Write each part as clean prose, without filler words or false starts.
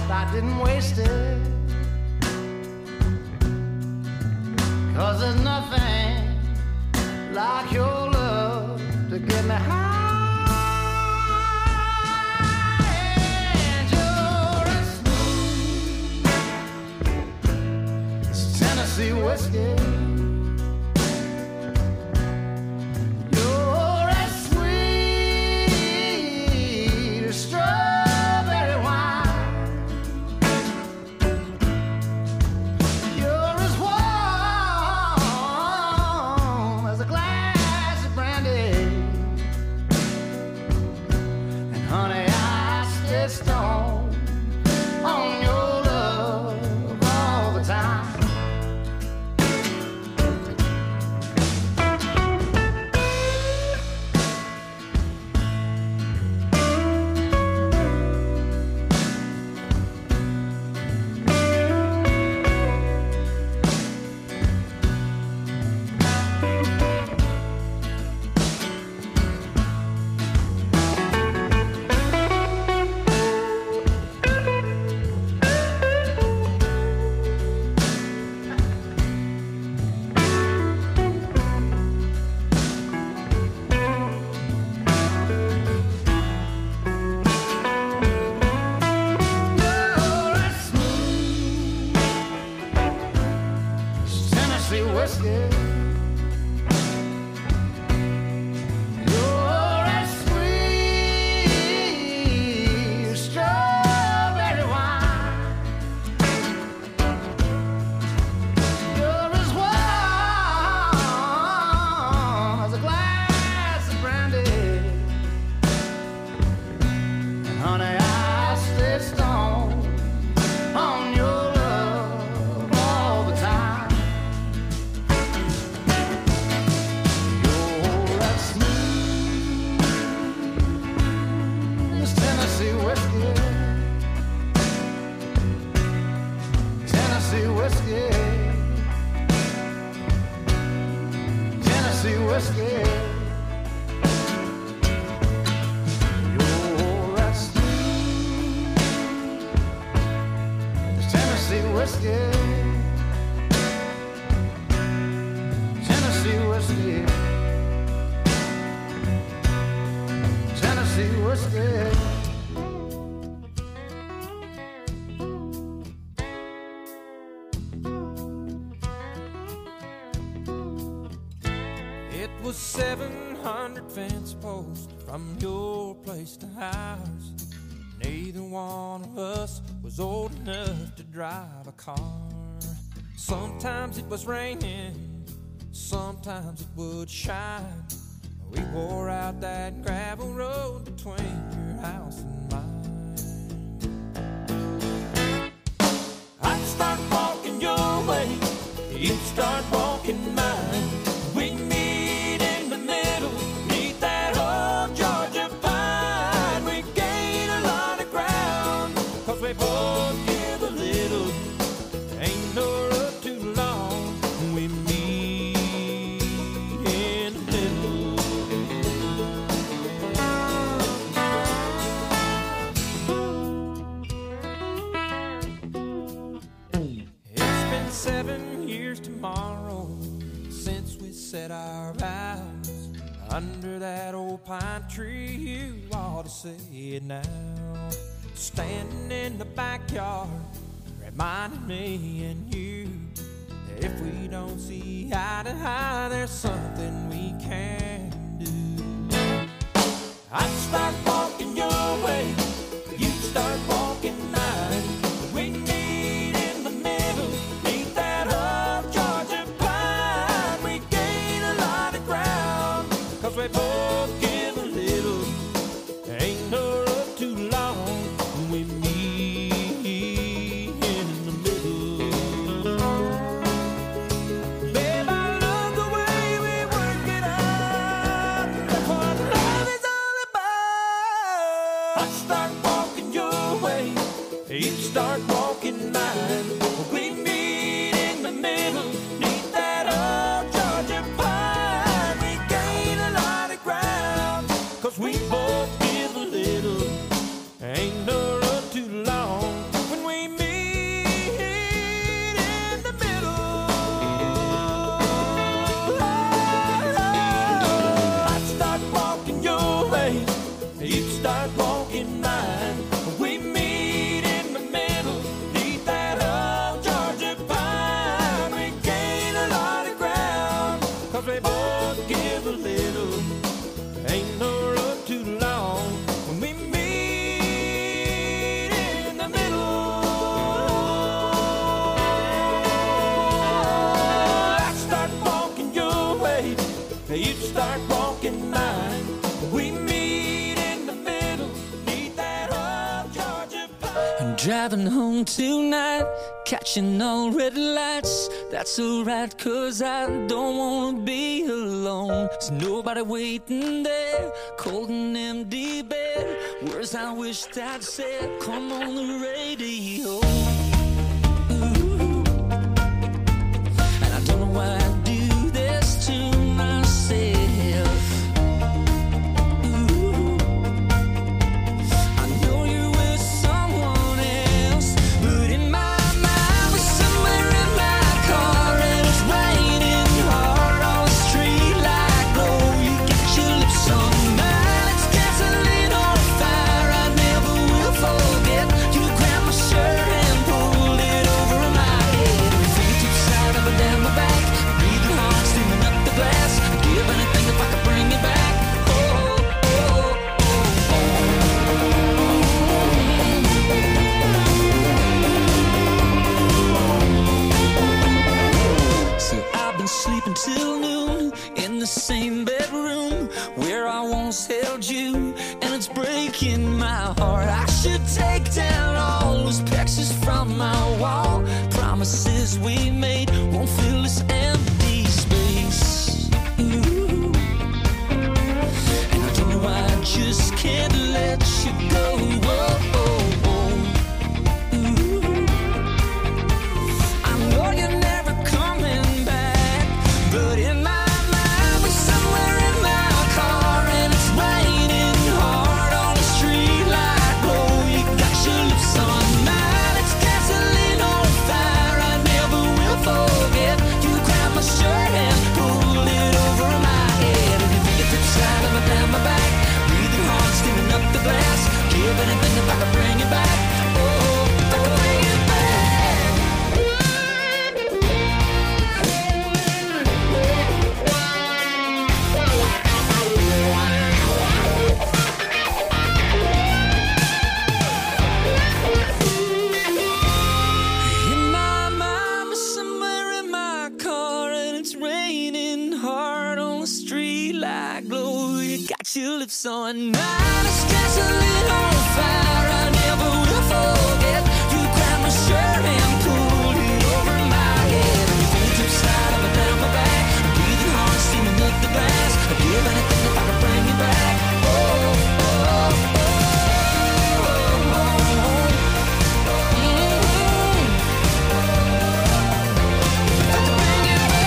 I didn't waste it, 'cause there's nothing like your love to get me high. And you're as smooth as Tennessee whiskey. You're as sweet as strawberry wine. You're as warm as a glass of brandy. And honey, I stay stoned on your love all the time. You're as smooth as Tennessee whiskey. You're as sweet as strawberry wine. You're as warm as a glass of brandy. And honey, I stay stoned on your love all the time. You're as smooth as Tennessee whiskey. Tennessee whiskey. Tennessee whiskey. You're as smooth as Tennessee whiskey. Tennessee whiskey. Tennessee whiskey. It was 700 fence posts from your place to ours. Neither one of us was old enough to drive a car. Sometimes it was raining, sometimes it would shine. We wore out that gravel road between your house and mine. I'd start walking your way, you'd start walking mine. We meet in the middle, meet that old Georgia pine. We gain a lot of ground, 'cause we both give a little. Ain't no road too long, we meet in the middle. It's been 7 years tomorrow since we said our vows under that old pine tree. You ought to see it now, standing in the backyard, reminding me and you that if we don't see eye to eye, there's something we can do. I'd start walking your way, you'd start walking mine. We meet in the middle, meet that old Georgia pine. We gain a lot of ground, 'cause we both give a little. Ain't no road too long, we meet in the middle. Babe, I love the way we work it out. That's what love is all about. I start walking your way, you start walking mine. We meet in the middle, neath that old Georgia pine. We gain a lot of ground, 'cause we both give a little. Ain't no road too long, we Driving home tonight, catching all red lights. That's alright, cause I don't wanna be alone. There's nobody waiting there, cold and empty bed. Words I wished I'd said, come on the radio. Ooh. And I don't know why I do this to myself. Sleeping till noon in the same bedroom where I once held you, and it's breaking my heart. I should take down all those pictures from my wall. Promises we made won't fill this empty space. Ooh. And I don't know why I just can't let you go. Whoa, oh, oh. Ooh. I know you're never coming back. But in my mind, we're somewhere in my car, and it's raining hard on the street light glow. You got your lips on mine, it's gasoline on fire. I never will forget. You grabbed my shirt and pulled it over my head, and your fingertips sliding down my back, breathing hard, steaming up the glass. Give anything if I could bring you back. Oh, if I could bring you back. Your lips on mine, it's gasoline on fire. I never will forget. You grabbed my shirt and pulled it over my head, and your fingertips slide up and down my back, breathing hard, steaming up the glass. I'd give anything if I could bring you back. Oh, oh, oh, oh, oh, oh. If I could bring you back.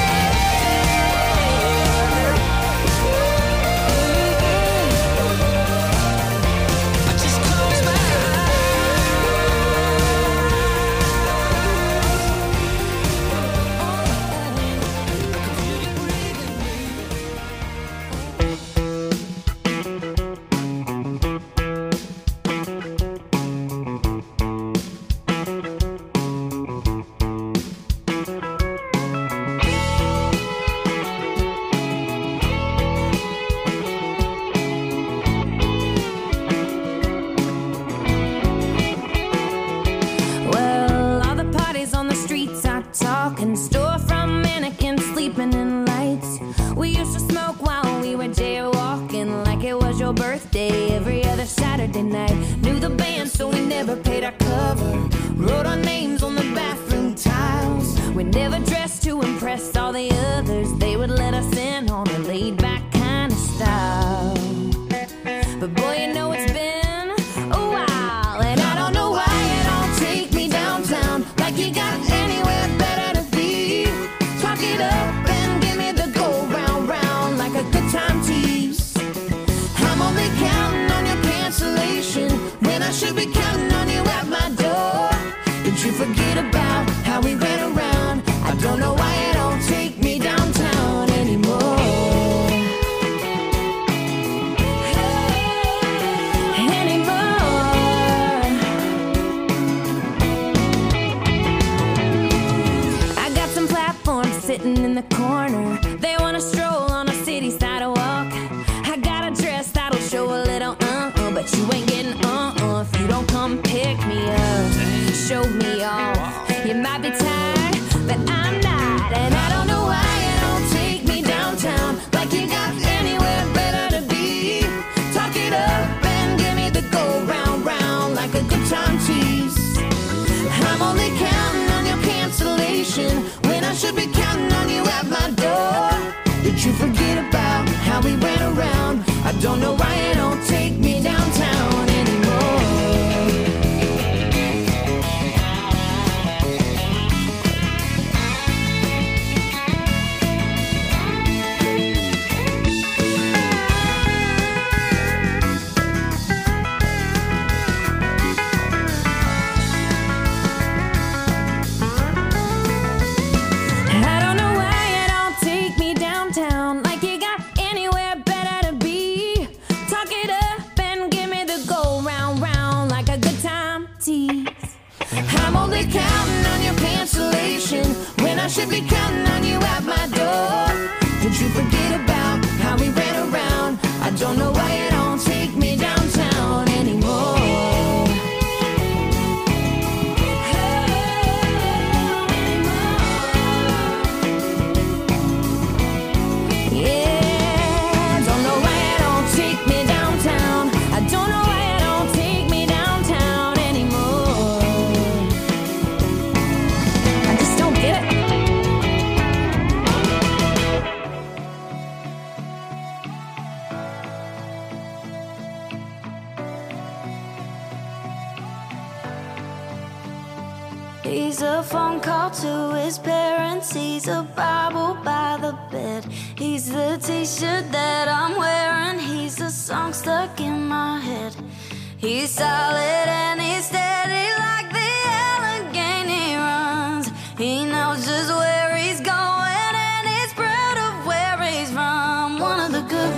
Birthday every other Saturday night. Knew the band, so we never paid our cover. Wrote our names on the bathroom tiles. We never dressed to impress all the others. They would let us in on a laid-back kind of style. But boy, you know it's been a while, and I don't know why you don't take me downtown like you got anywhere better to be. Talk it up and give me the go round, round like a good time tease. I'm only counting on your cancellation when I should be counting on you at my door. Did you forget about how we ran around? I don't know why you don't take me downtown anymore. I got some platforms sitting in the corner. They wanna stroll on a city sidewalk. I got a dress that'll show a little but you ain't getting if you don't come pick me up, show me off. You might be tired, but I'm not, and I don't know why you don't take me downtown like you got anywhere better to be. Talk it up and give me the go round, round like a good time tease. I'm only counting on your cancellation when I should be counting on you at my door. Did you forget about how we ran around? I don't know why you don't take me downtown anymore. He's a phone call to his parents. He's a Bible by the bed. He's the t-shirt that I'm wearing. He's a song stuck in my head. He's solid and he's steady like the Allegheny runs. He knows just where he's going and he's proud of where he's from. One of the good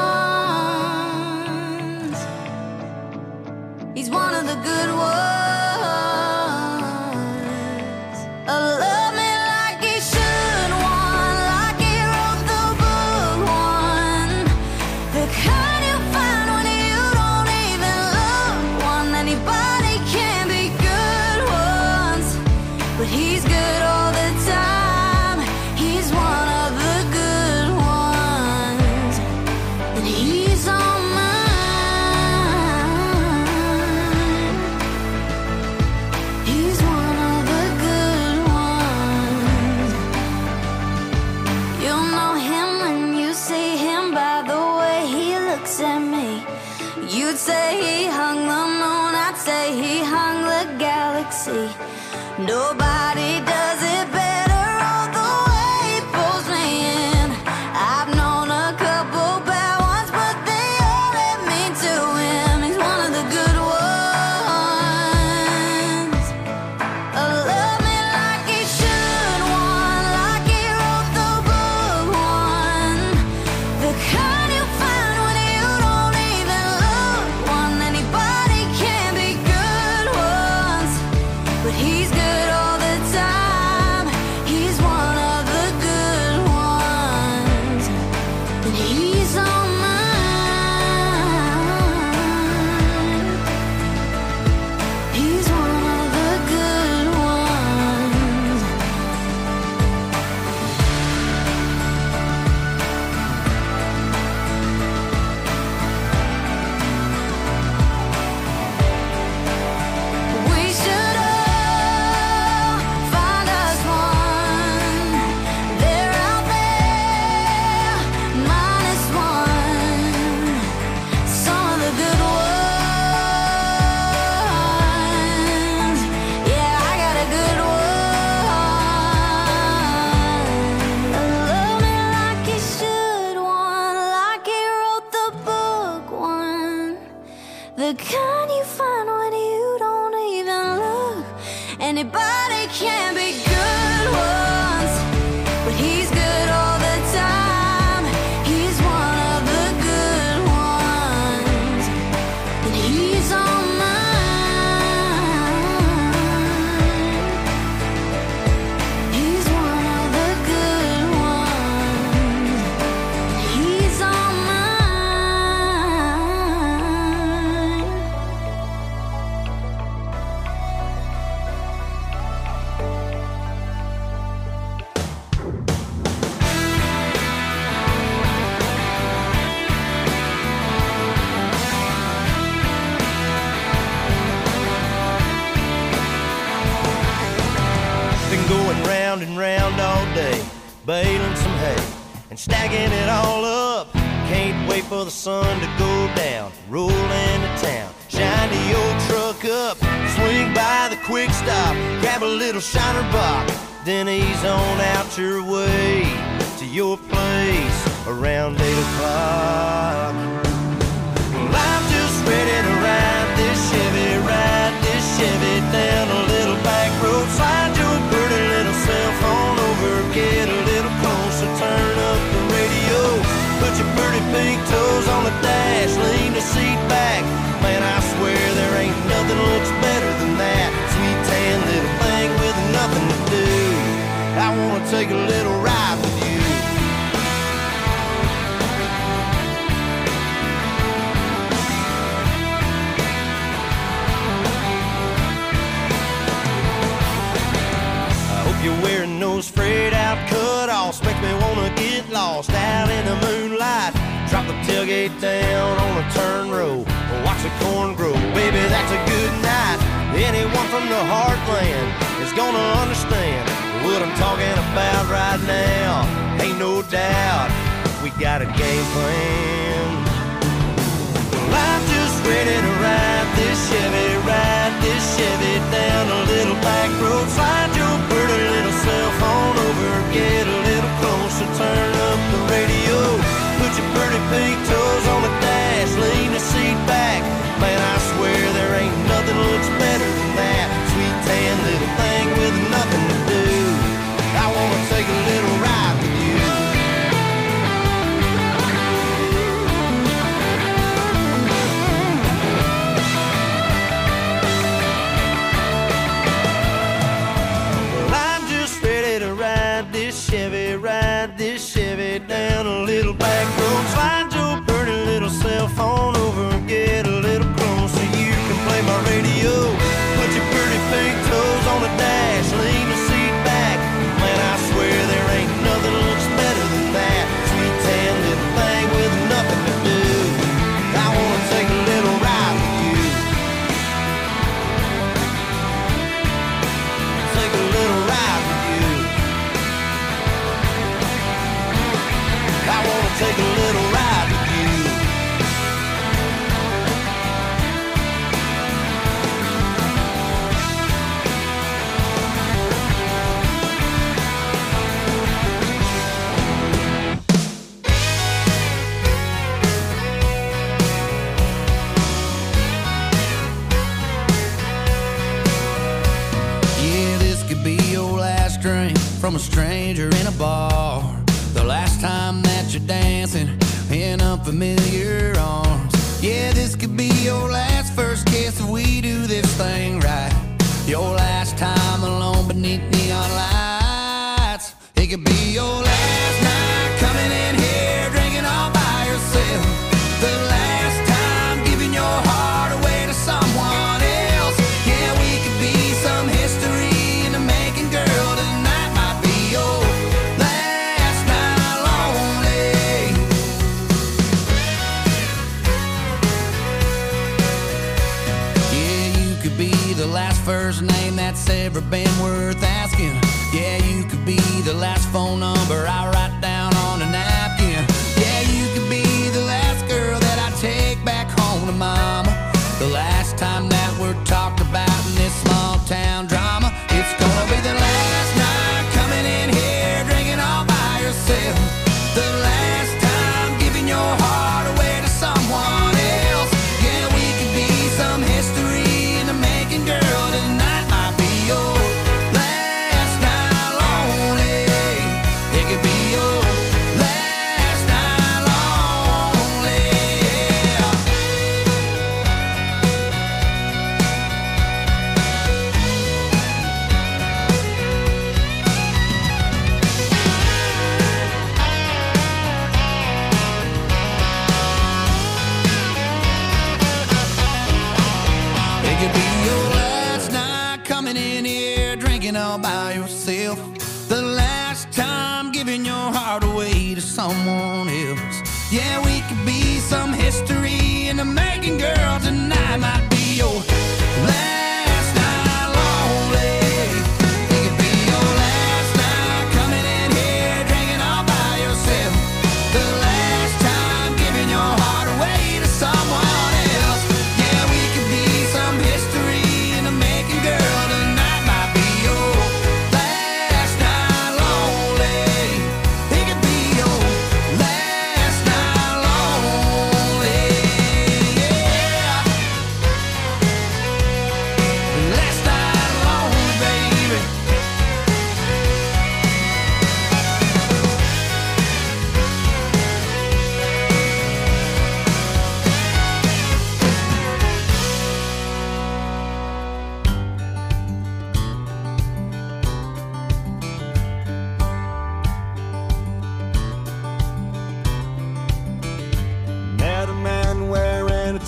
ones. He's one of the good ones. Love me like he should, one like he wrote the book, one the kind you find when you don't even look, one anybody can be good once, but he's good all the time. He's one of the good ones, and he's on mine. He's one of the good ones. You'll know him when you see him by the way he looks at me. You'd say he hung the moon, I'd say he hung the galaxy. Nobody does it better, all the way he pulls me in. I've known a couple bad ones, but they all led me to him. He's one of the good ones. Love me like he should, one like he wrote the book, one the kind you find when you don't even look, one anybody can be good once, but he's good all the time. He's one of the good ones, and he's on mine. He's one of the good ones. We should all find us one. They're out there, minus one. Some of the good ones. Yeah, I got a good one. Love me like he should, one like he wrote the book, one the kind you find when you don't even look. Anybody can be good once, but he's good all the time. He's one of the good ones, and he's on mine. He's one of the good ones. He's on mine. Been going round and round all day, baling some hay and stacking it all up. Can't wait for the sun to go down, roll into town, shine the old truck up, swing by the quick stop, grab a little shiner box, then ease on out your way to your place around 8 o'clock. Well, I'm just ready to ride this Chevy down a little back road. Slide your pretty little cell phone over, get a little closer, turn up the radio, put your pretty big toes on the dash, lean the seat back. Man, I swear there ain't nothing looks better than that. Sweet tan take a little ride with you. I hope you're wearing those frayed out cutoffs. Makes me wanna get lost out in the moonlight. Drop the tailgate down on a turn row, watch the corn grow. Baby, that's a good night. Anyone from the heartland is gonna understand what I'm talking about right now. Ain't no doubt we got a game plan. Well, I'm just ready to ride this Chevy down a little back road. Slide your pretty little cell phone over, get a little closer, turn up the radio. Put your pretty pink toes on the dash, lean the seat back. Man, I swear there ain't nothing looks better than that sweet tan little thing with nothing to do. I wanna take a little ride with you. Well, I'm just ready to ride this Chevy down a little back road. Slide your pretty little cell phone over and get a little closer. You can play my radio. Put your pretty pink toes on the dash, lean the seat back. Man, I swear there ain't nothing looks better than that sweet tan little thing with nothing to do. I wanna take a little ride with you. Take a little ride with you. I wanna take a little ride with you. Yeah, this could be your last drink from a stranger in a bar. The last time that you're dancing in unfamiliar arms. Yeah, this could be your last first kiss if we do this thing right. Your last time alone beneath neon lights. It could be your last night coming in here drinking all by yourself. The last time giving your heart away to someone else. Yeah, we could be some history in the making, girl. Tonight might be your last night lonely. Yeah, you could be the last first name that's ever been worth asking. Yeah, you could be the last phone number I write down on a napkin. Yeah, you could be the last girl that I take back home to mama. The last time that we're talked about in this small town drama. It's gonna be the last night coming in here drinking all by yourself. The last time giving your heart away to someone else. Yeah, we could be some history in the making, girl. Tonight might be your last night lonely. It could be your last night lonely. Yeah. It could be your last night coming in here drinking all by yourself. The last time giving your heart away to someone else. Yeah, we could be some history in the making, girl. Tonight might be your last night lonely. It could be your last night coming in here drinking all by yourself. The last time giving your heart away to someone else. Yeah, we could be some history in the making, girl. Tonight might be your last night lonely. It could be your last night lonely. Yeah.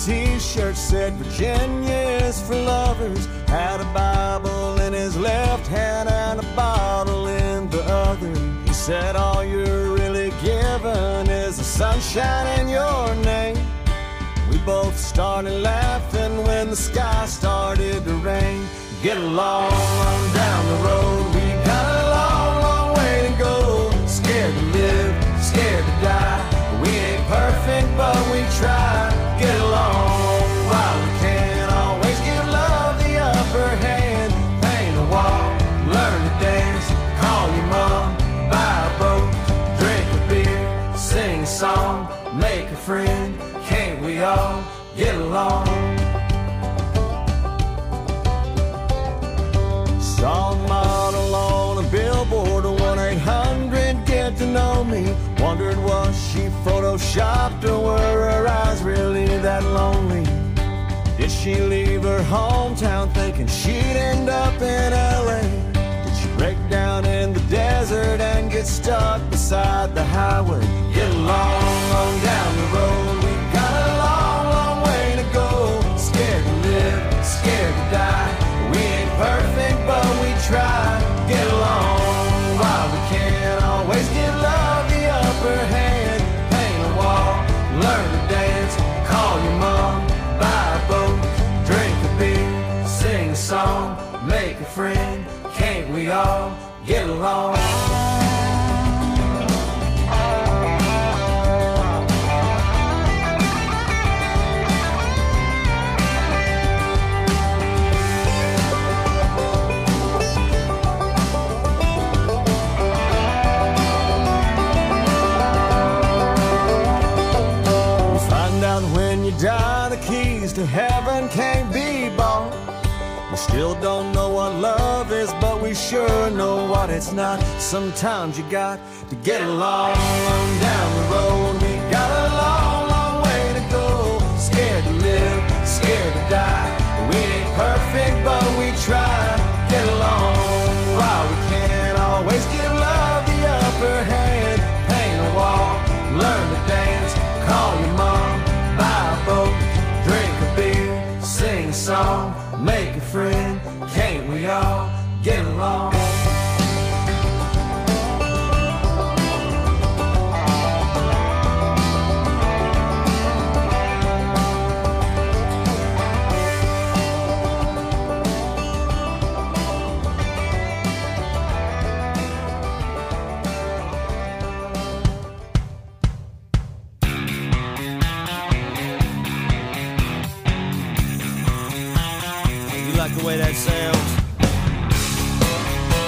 t-shirt said Virginia is for lovers. Had a Bible in his left hand and a bottle in the other. He said all you're really given is the sunshine in your name. We both started laughing when the sky started to rain. Get along on down the road, we got a long, long way to go. Scared to live, scared to die. We ain't perfect, but we try. Get along while we can. Always give love the upper hand. Paint a wall, learn to dance. Call your mom, buy a boat, drink a beer, sing a song, make a friend. Can't we all get along? Saw a model on a billboard, 1-800 get to know me. Wondered was she photoshopped or were her eyes really that lonely? Did she leave her hometown thinking she'd end up in LA? Did she break down in the desert and get stuck beside the highway? Get along on down the road, we got a long, long way to go. Scared to live, scared to die. We ain't perfect, but we try. Get along while we can. Always give love the upper hand. Paint a wall, learn to dance. Call your mom, buy a boat, drink a beer, sing a song, make a friend. Can't we all get along? Die, the keys to heaven can't be bought. We still don't know what love is, but we sure know what it's not. Sometimes you got to get along on down the road. We got a long, long way to go. Scared to live, scared to die. We ain't perfect, but we try. Get along while we can. Always give love the upper hand. Paint a wall, learn to dance. Call your mom, buy a boat, drink a beer, sing a song, make a friend. Can't we all get along? The way that sounds.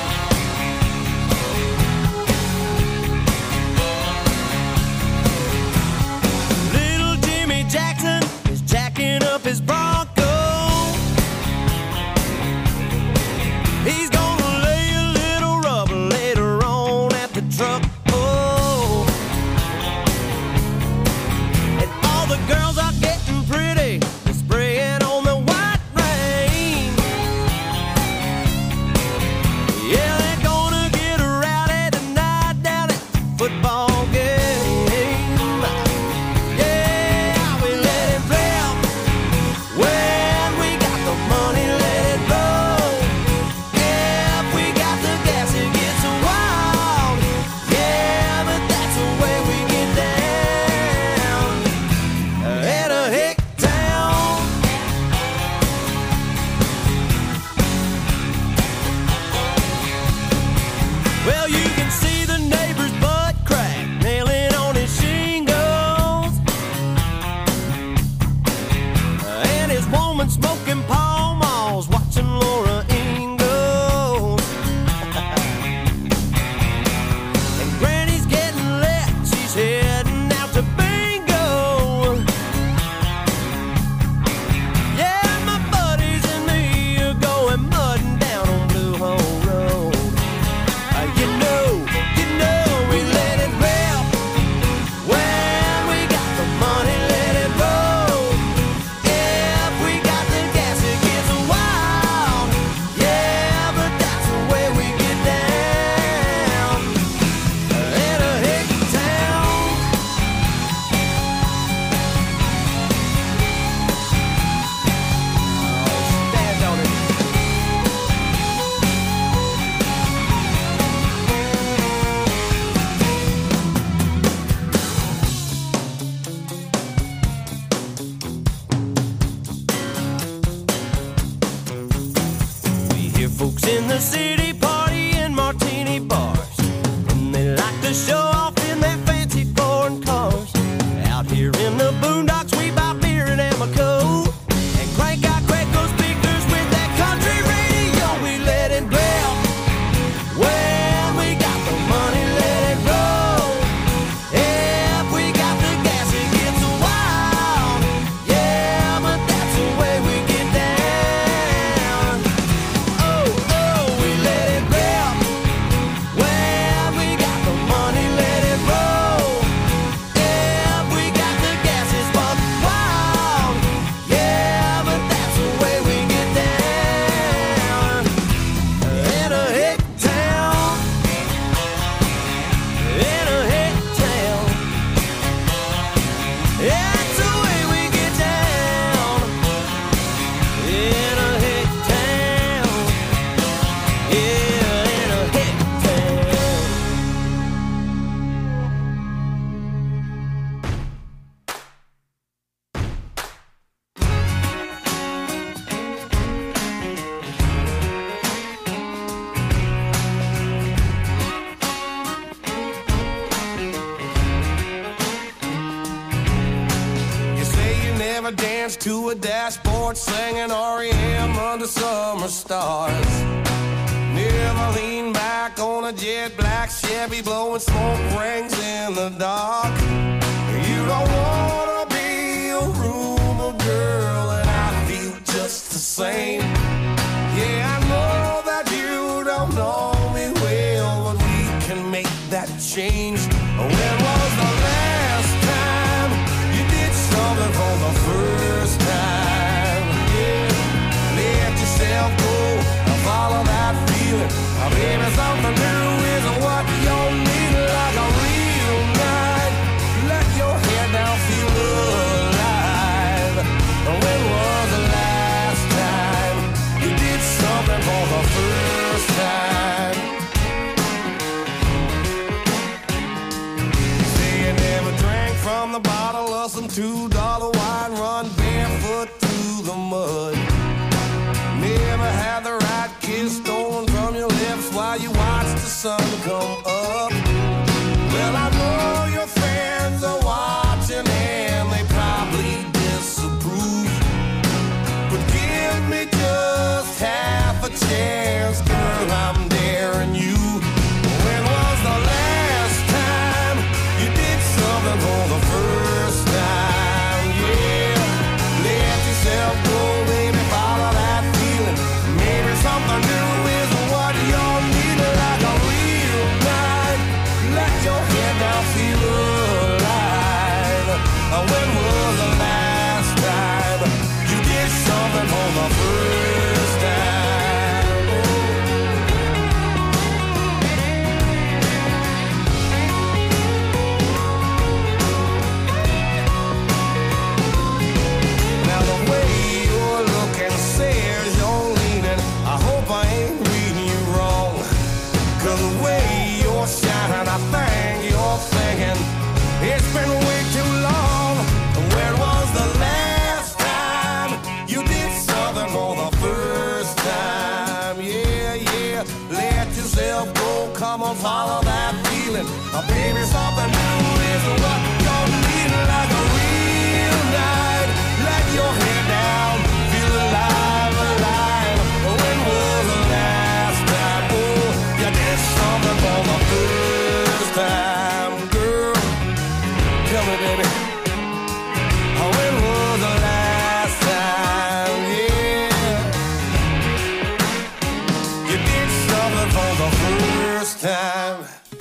the city, party in martini bars. And they like to show off in their fancy foreign cars. Out here in the boondocks, we buy beer and Amoco and crank out Craigco speakers with that country radio. We let it blare. Well, we got the money, let it roll. If we got the gas, it gets wild. Yeah, but that's the way we get down. Oh, we let it rip. Well, we got the money, let it roll. If we got the gas, it's buck wild. Yeah, but that's the way we get down. In a hick town. In a hick town. That's the way we get down. In a hick town. Yeah, in a hick town. You say you never danced to a dashboard singing REM under summer stars. Never lean back on a jet black Chevy blowing smoke rings in the dark. You don't wanna be a rumor girl, and I feel just the same. Yeah, I know that you don't know me well, but we can make that change. When was the last time you did something for the first time? Yeah, let yourself go and follow that feeling. Baby, something new is what you need, like a real night. Let your head down, feel alive. When was the last time you did something for the first time? Say you never drank from the bottle of some $2 wine, run barefoot through the mud. Never had the right kiss stolen from your lips while you watched the sun come up. Well, I know your friends are watching and they probably disapprove. But give me just half a chance, girl, I'm daring you. When was the last time you did something for the first time? Yeah, let yourself go, baby, follow that feeling. Maybe something new is what you need, like a real night. Let your head down, feel alive. When was the last time you did something for the first time? Now the way you're looking says you're leaning. I hope I ain't reading you wrong. 'Cause the way you're shining, I think you're thinking it's been way too long. When was the last time you did something for the first time? Yeah, yeah, let yourself go, come on, follow that feeling. Baby, something new is what you're needing, like a real night. Let your head down, feel alive, alive. When was the last time, oh, you did something for the first time, girl? Tell me, baby. When was the last time, yeah, you did something for the first time?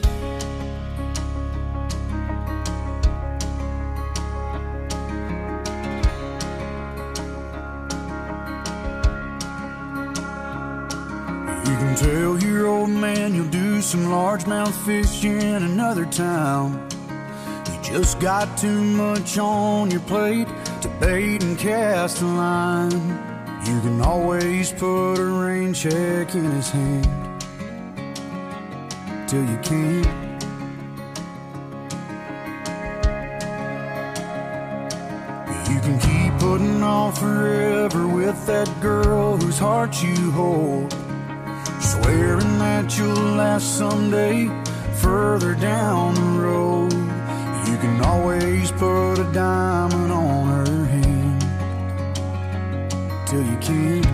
You can tell your old man you'll do some largemouth fishing in another town. You just got too much on your plate to bait and cast a line. You can always put a rain check in his hand till you can't. You can keep putting off forever with that girl whose heart you hold. Just swearing that you'll last someday further down the road. You can always put a diamond on her hand till you can't.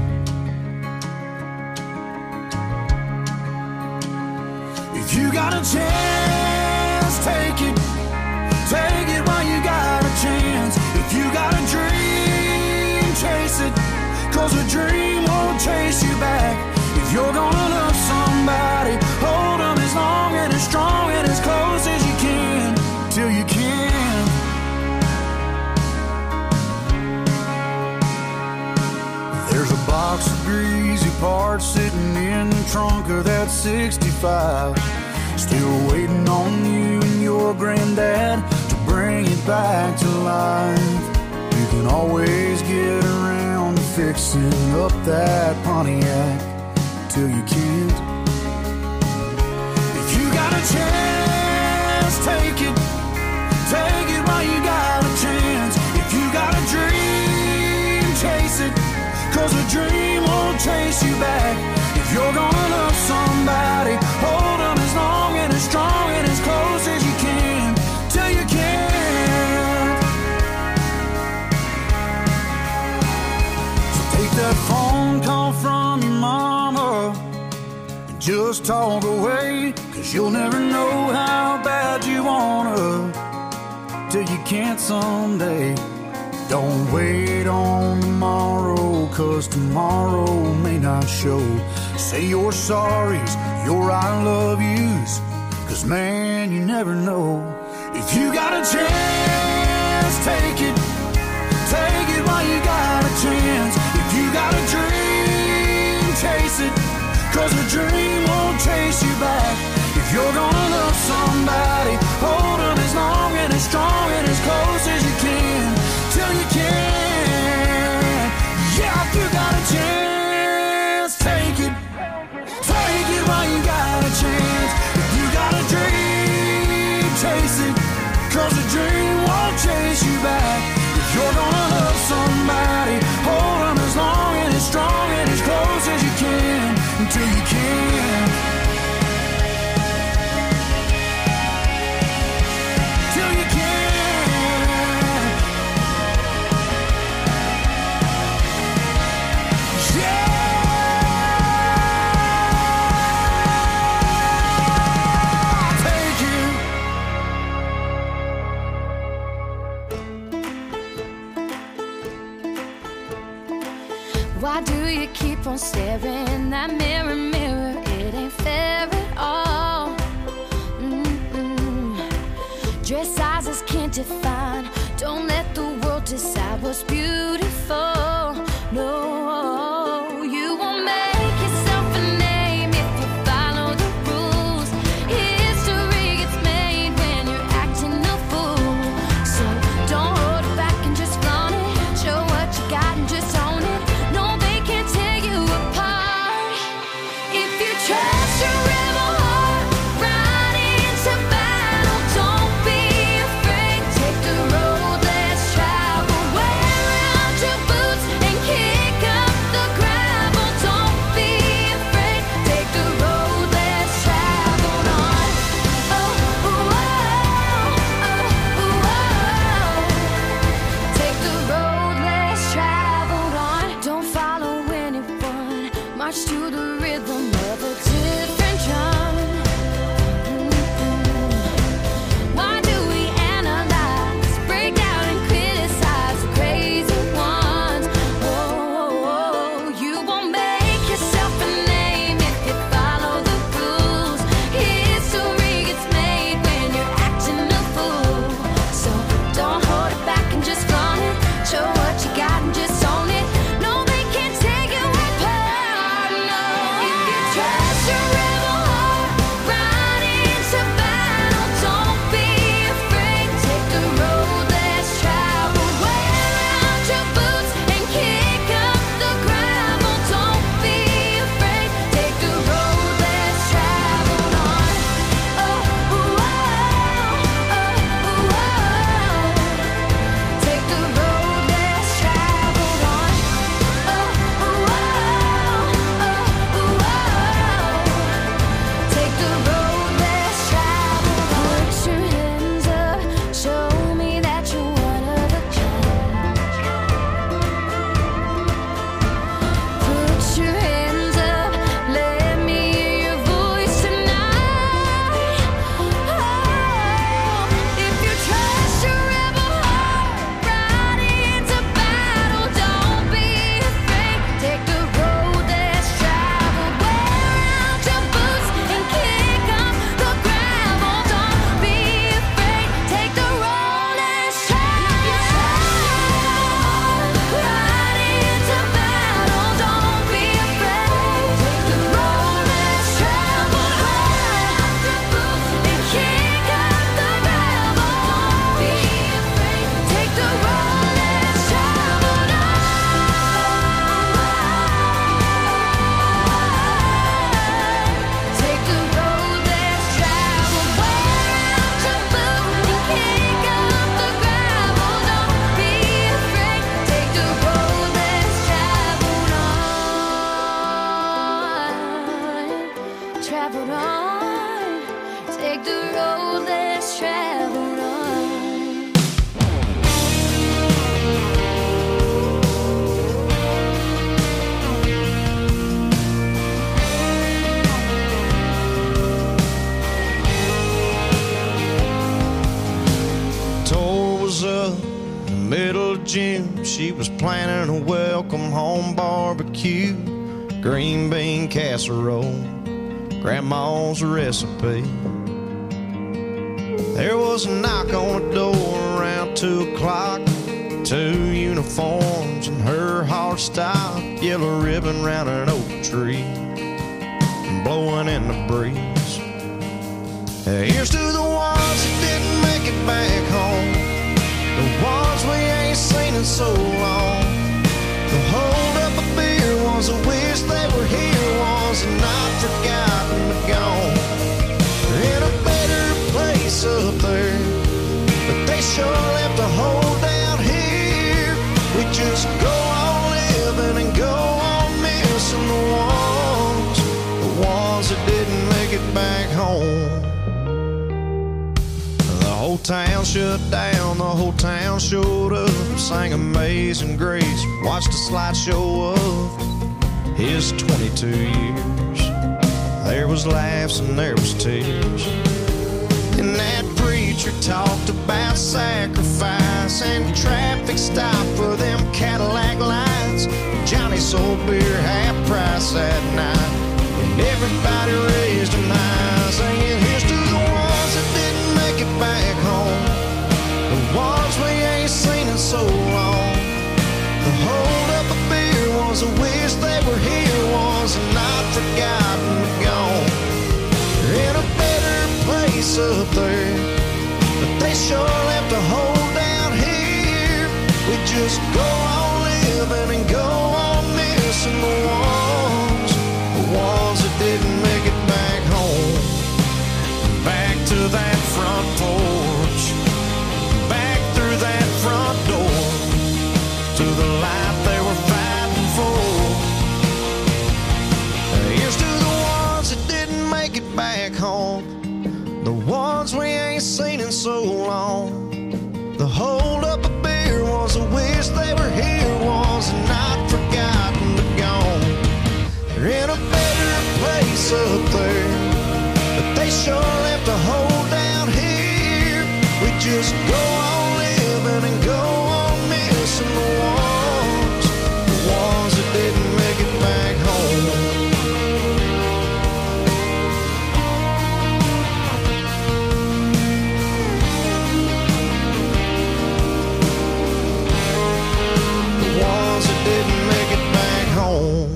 If you got a chance, take it. Take it while you got a chance. If you got a dream, chase it. 'Cause a dream won't chase you back. If you're gonna love somebody, hold them as long and as strong and as close as you can, till you can. There's a box of greasy parts sitting in the trunk of that 65, still waiting on you and your granddad to bring it back to life. You can always get around to fixing up that Pontiac till you can't. If you got a chance, take it. Take it while you got a chance. If you got a dream, chase it. 'Cause a dream won't chase you back. If you're gonna love somebody, hold them as long and as strong and as close as you can, till you can't. So take that phone call from your mama and just talk away, 'cause you'll never know how bad you wanna till you can't someday. Don't wait on tomorrow, 'cause tomorrow may not show. Say your sorries, your I love yous, 'cause man, you never know. If you got a chance, take it. Take it while you got a chance. If you got a dream, chase it. 'Cause a dream won't chase you back. If you're gonna love somebody, hold them as long and as strong and as close as you can, till you can. Yeah, if you got a chance, take it. Take it while you got a chance. If you got a dream, chase it. 'Cause a dream won't chase you back. If you're gonna love somebody, hold them as long and as strong and as close as you can, until you can. Till you can. Yeah. Take it. Why do you keep on staring in that mirror, mirror? It ain't fair at all. Dress sizes can't define. Don't let the world decide what's beautiful. No, you won't make yourself a name if you follow the rules. History gets made when you're acting a fool. So don't hold it back and just flaunt it. Show what you got and just own it. No, they can't tear you apart. If you trust your rebel heart, ride into battle. Don't be afraid. Take the road less traveled. Wear out your boots. traveled on. Take the road less traveled on. Tour was up in the middle of June. She was planning a welcome home barbecue, green bean casserole, grandma's recipe. There was a knock on the door around 2 o'clock. 2 uniforms and her hard stop, yellow ribbon round an oak tree, blowing in the breeze. Here's to the ones that didn't make it back home, the ones we ain't seen in so long. The hold up a beer ones that wish they were here, ones that not forgotten but gone. They're in a better place up there, but they sure left a hole down here. We just go on living and go on missing the ones that didn't make it back home. The whole town shut down, the whole town showed up, sang Amazing Grace, watched a slideshow of his 22 years. There was laughs and there was tears, and that preacher talked about sacrifice and traffic stop for them Cadillac lights. Johnny sold beer half price that night, and everybody raised them high, singing here's to the ones that didn't make it back home, the ones we ain't seen in so long. The hold up a beer ones that wish they were here, ones that not forgotten but gone. They're in a better place up there, but they sure left a hole down here. We just go on living and go on missing the ones that didn't make it back home. Back to that front porch, back through that front door, to the life they were fighting for. Here's to the ones that didn't make it back home, the ones we ain't seen in so long. The hold up a beer ones that wish they were here, ones that not forgotten but gone. They're in a better place up there, but they sure left a hole down here. We just go on living and go on missing the ones that didn't make it back home. Didn't make it back home.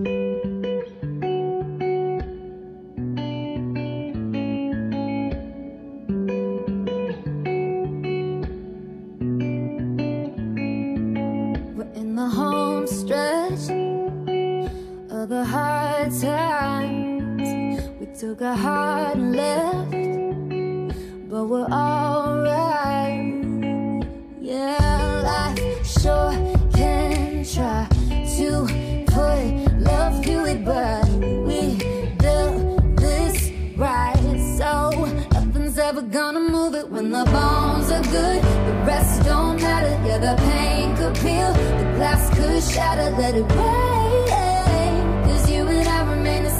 We're in the home stretch of the hard times. We took a hard left, but we're alright. Yeah, life sure can try to put love to it, but we built this right, so nothing's ever gonna move it. When the bones are good, the rest don't matter. Yeah, the pain could peel, the glass could shatter. Let it rain, 'cause you and I remain the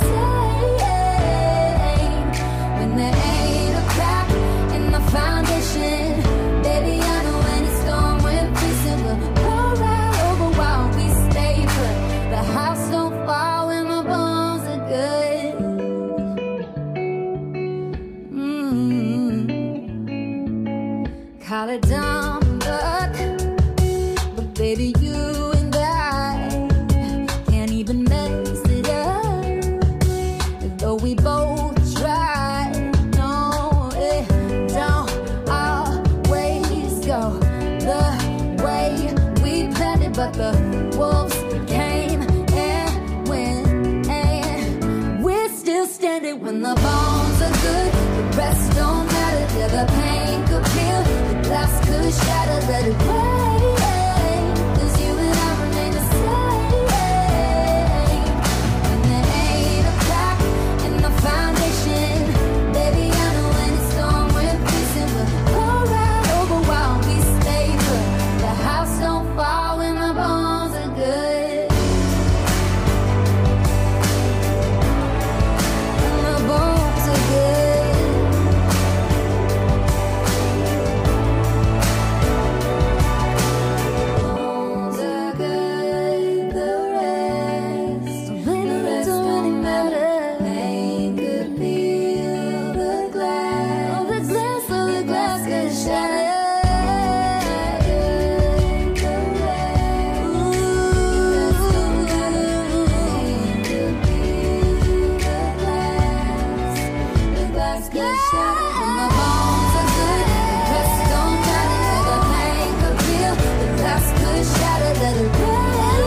same. When there ain't a crack in the foundation, baby, I know when it's storm, we're facing, we'll roll right over while we stay put. The house don't fall when the bones are good. Call it dumb luck, but baby, you and I can't even mess it up. Though we both try, no, it don't always go the way we planned it, but the wolves came and went, and we're still standing. When the bones are good, the rest don't matter. Yeah, the pain could peel, the glass could shatter. Let it rain, 'cause you and I remain the same. When there ain't a crack in the foundation, good shot and my bones are good. The rest don't matter, yeah, the pain could feel. The glass could shatter, let it rain.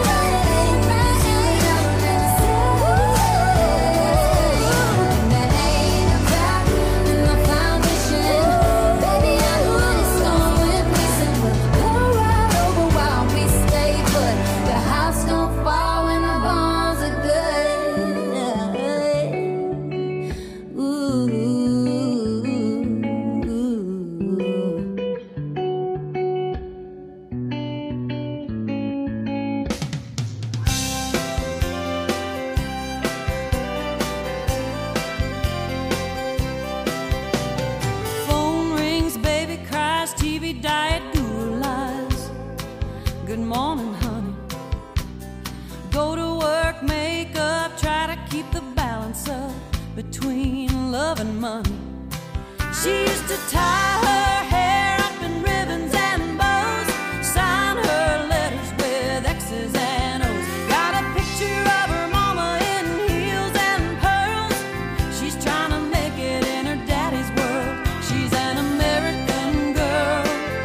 Between love and money, she used to tie her hair up in ribbons and bows, sign her letters with X's and O's. Got a picture of her mama in heels and pearls. She's trying to make it in her daddy's world. She's an American girl,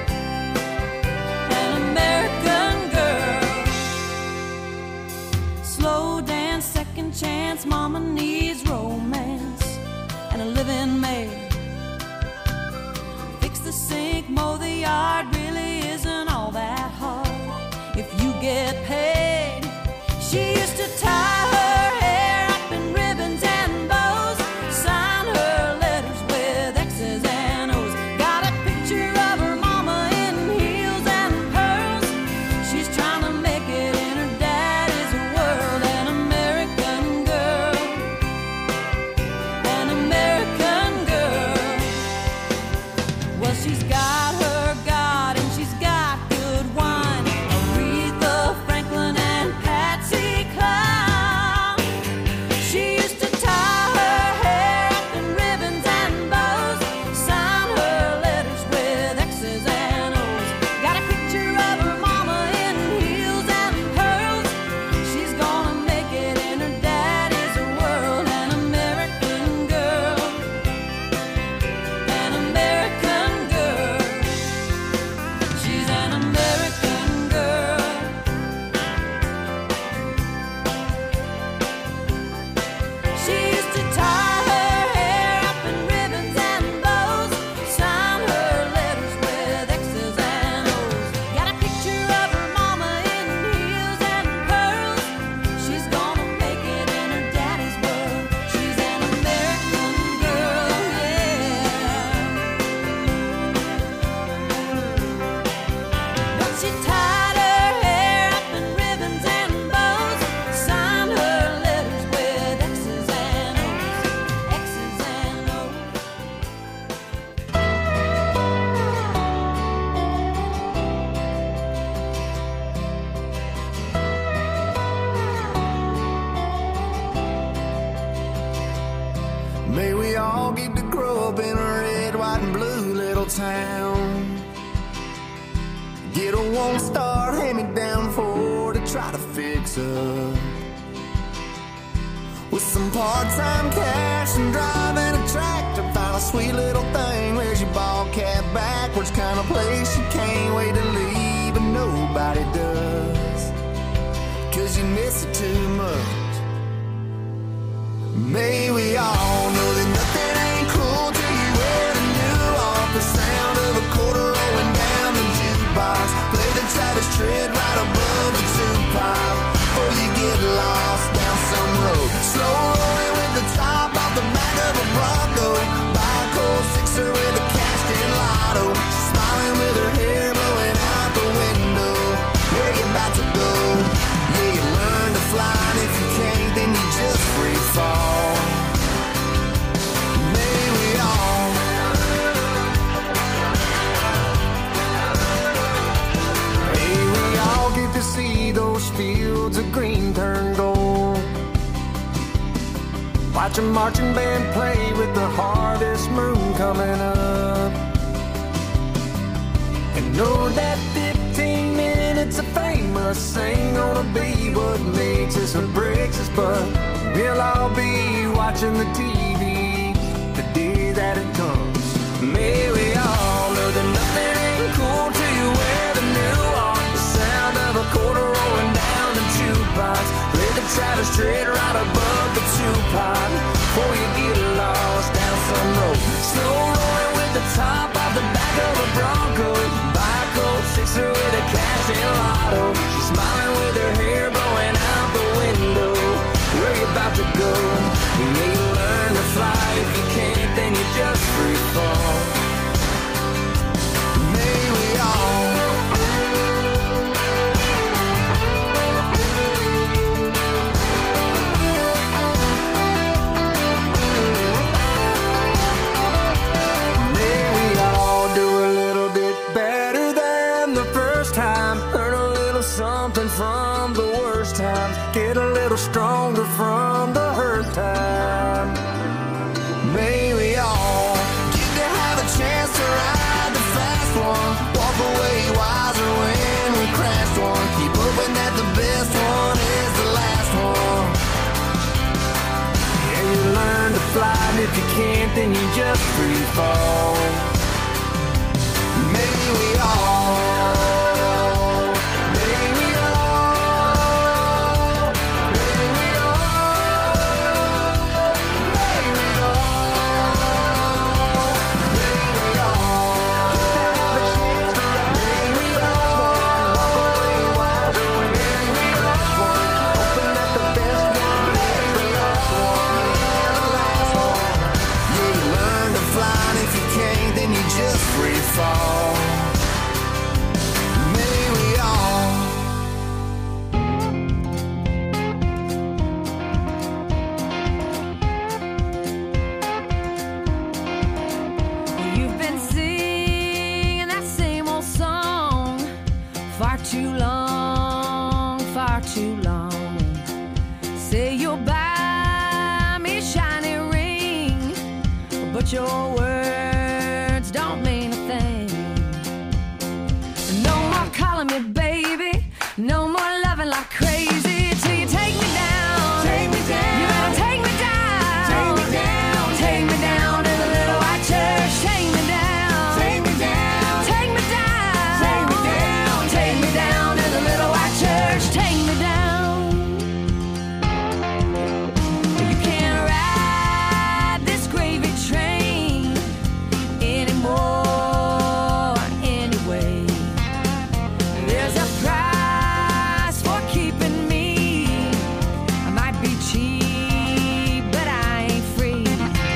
an American girl. Slow dance, second chance, mama needs romance and a living maid. Fix the sink, mow the yard, really isn't all that hard if you get paid. She used to tie her hair up in ribbons and bows, sign her letters with X's and O's. Got a picture of her mama in heels and pearls. She's trying to make it in her daddy's world. An American girl, an American girl. Well, she's got her God and she's got good wine. Aretha Franklin and Patsy Cline. She used to tie her hair up in ribbons and bows, sign her letters with X's and O's. Got a picture of her mama in heels and pearls. She's gonna make it in her daddy's world. An American girl, an American girl. She's an American girl. She used to tie her hair up in ribbons and bows, sign her letters with X's and O's. Got a picture of her mama in heels and pearls. She's gonna make it in her daddy's world. She's an American girl, yeah. But she tied her hair up in ribbons and bows, signed her letters with X's and O's, X's and O's. May we all get to grow up in a red, white, and blue little town. Get a one-star hand-me-down Ford to try to fix up. With some part-time cash and driving a tractor, find a sweet little thing, wears your ball cap backwards, kind of place you can't wait to leave, but nobody does, 'cause you miss it too much. May we all know that nothing ain't cool till you wear the new off the sound of a quarter rolling down the jukebox. Play the Travis Tritt right above the two-pile before you get lost down some road. Slow rolling with the top off the back of a Bronco. Buy a cold sixer with a cashed-in lotto. Smiling with her hair blowing out the window. Where you about to go? Yeah, you learn to fly, and if you can't, then you just free fall. May we all get to see those fields of green turn gold. Watch a marching band play with the harvest moon coming up. And know that 15 minutes of fame us ain't gonna be what makes us or breaks us, but we'll all be watching the TV the day that it comes. May we all know that nothing ain't cool till you wear the new art. The sound of a quarter rolling down the jukebox. Play the Travis Tritt right above the two-pot. Before you get lost down some road, slow rolling with the top off the back of a Bronco. Buy a cold sixer with a cash and lotto. She's smiling with her hair blowing out the window. Where you about to go? You need to learn to fly. If you can't, then you just free fall. May we all something from the worst times. Get a little stronger from the hurt time. May we all get to have a chance to ride the fast one. Walk away wiser when we crashed one. Keep hoping that the best one is the last one. Yeah, you learn to fly, and if you can't, then you just free fall. May we all fall. May we all You've been singing that same old song far too long, far too long. Say you'll buy me a shiny ring, but your words don't mean a thing. No more calling me baby, no more loving like crazy till you take me down. Take me down. You better take me down. Take me down. Take me down to the little white church. Take me down. Take me down. Take me down. Take me down. Take me down to the little white church. Take me down. You can't ride this gravy train anymore anyway. There's a price for keeping me. I might be cheap, but I ain't free.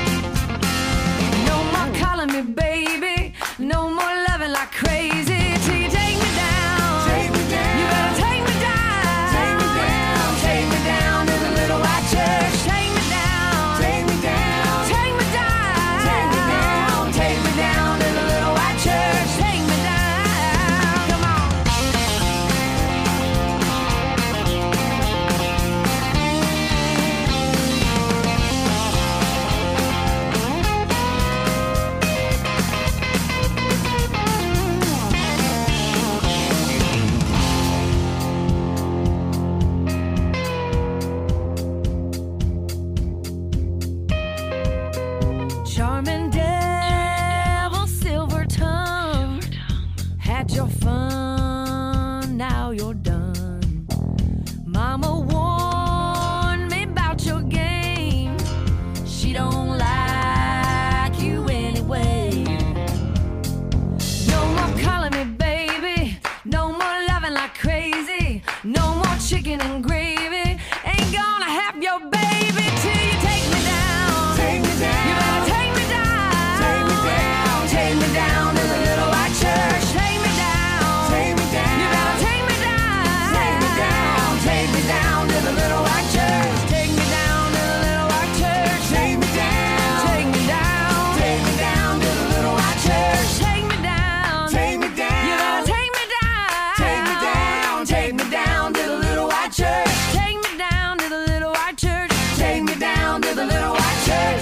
No more calling me baby, no more loving like crazy till you take me down. Take me down. You better take me down. Take me down. Take me down to the little white church. Take me down. Take me down. Take me down. Take me down. Take me down to the little white church. Take me down. Come on. Charming devil, silver tongue, had your fun, now you're done. Mama warned me about your game. She don't like you anyway. No more calling me baby, no more loving like crazy, no more chicken and gravy. Ain't gonna have your baby till you take me down. Take me down. You better take me down. Take me down. Take me down to the little white church. Take me down. Take me down. You better take me down. Take me down. Take me down to the little white church. Take me down to the little white church. Take me down. Take me down. Take me down to the little white church. Take me down. Take me down. You better take me down. Take me down. Take me down to the little white church. Take me down to the little white church. Take me down to the little white church.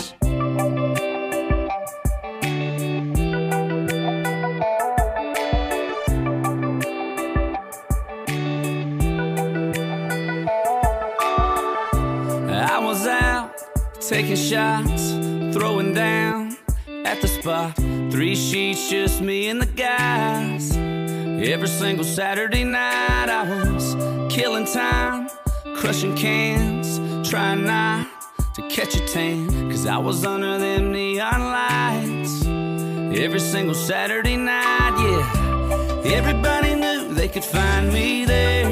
I was out taking shots, throwing down at the spot. 3 sheets, just me and the guys. Every single Saturday night I was killing time, crushing cans, trying not to catch a tan, 'cause I was under them neon lights. Every single Saturday night, yeah, everybody knew they could find me there.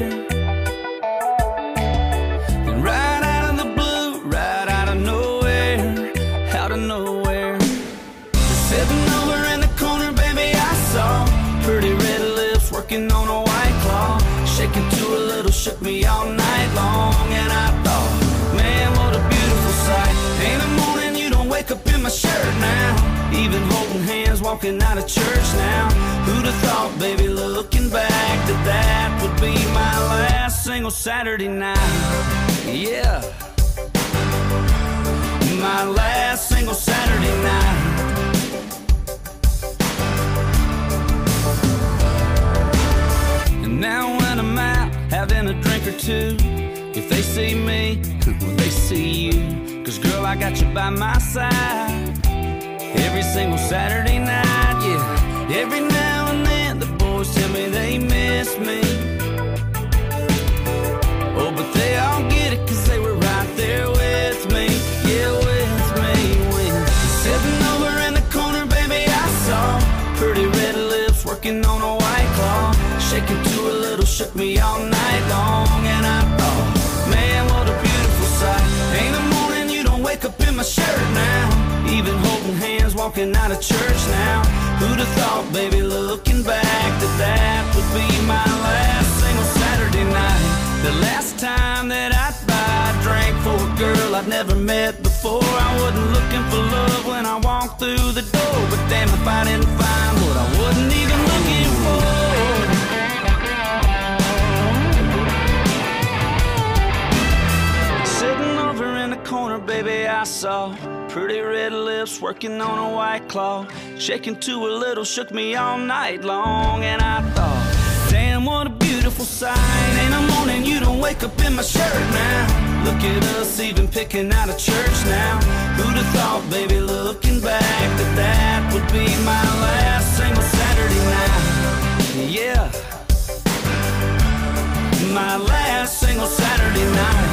And right out of the blue, right out of nowhere, out of nowhere, sitting over in the corner, baby, I saw pretty red lips working on a White Claw, shaking to a little, shook me all night long. And I thought, man, what a beautiful sight. Ain't a morning you don't wake up in my shirt now, even holding hands walking out of church now. Who'd have thought, baby, looking back, that that would be my last single Saturday night. Yeah, my last single Saturday night. And now when I'm out having a drink or two, if they see me, well, they see you. 'Cause girl, I got you by my side every single Saturday night, yeah. Every now and then the boys tell me they miss me. Oh, but they all get it 'cause they were right there with me, yeah, with me. When sitting over in the corner, baby, I saw pretty red lips working on a White Claw, shaking to a little, shook me all night long. And I thought, man, what a beautiful sight. Ain't a morning you don't wake up in my shirt now, even holding hands walking out of church now. Who'd have thought, baby, looking back, that that would be my last single Saturday night. The last time that I'd buy a drink for a girl I'd never met before. I wasn't looking for love when I walked through the door, but damn if I didn't find what I wasn't even looking for. Sitting over in the corner, baby, I saw pretty red lips working on a White Claw, shaking to a little, shook me all night long. And I thought, damn, what a beautiful sight. Ain't a morning you don't wake up in my shirt now. Look at us even picking out of church now. Who'd have thought, baby, looking back, that that would be my last single Saturday night. Yeah, my last single Saturday night.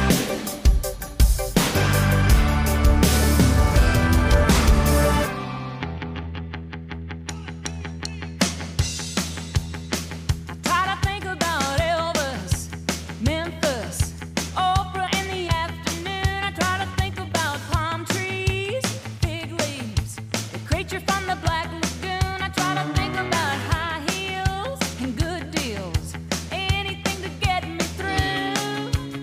Anything to get me through.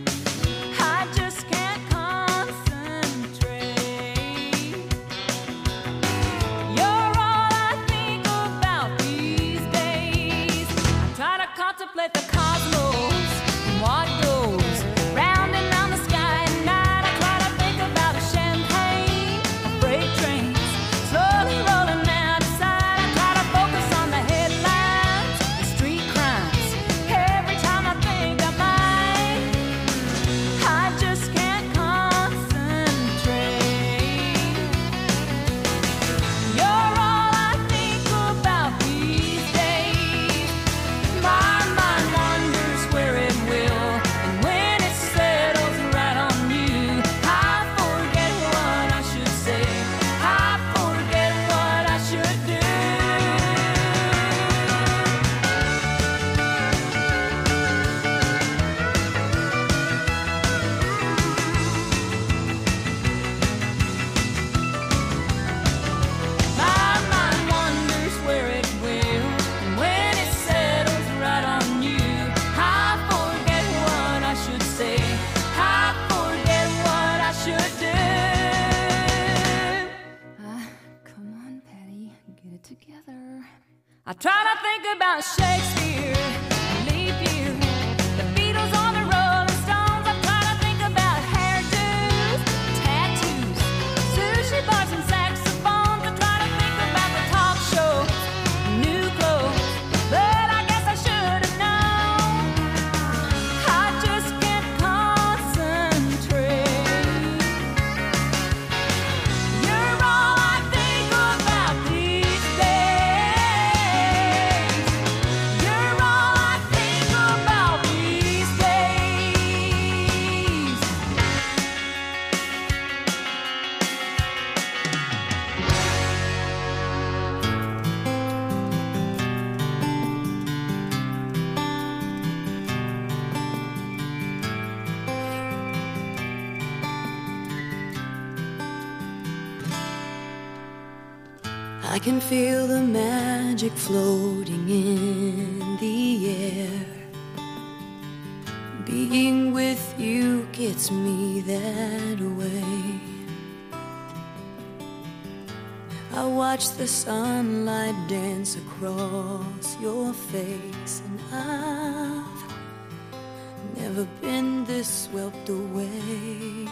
I try to think about Shakespeare, leap year, the Beatles on the Rolling Stones. I try to think about hairdos, tattoos, sushi bars and saxophones. I try to think about the talk shows, new clothes, but I guess I should have known. I just can't concentrate. You're all I think about. I can feel the magic floating in the air. Being with you gets me that way. I watch the sunlight dance across your face, and I've never been this swept away.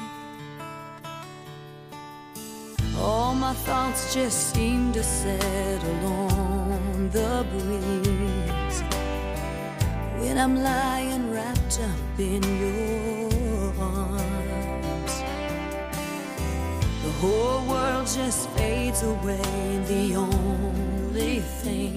All my thoughts just seem to settle on the breeze when I'm lying wrapped up in your arms. The whole world just fades away, the only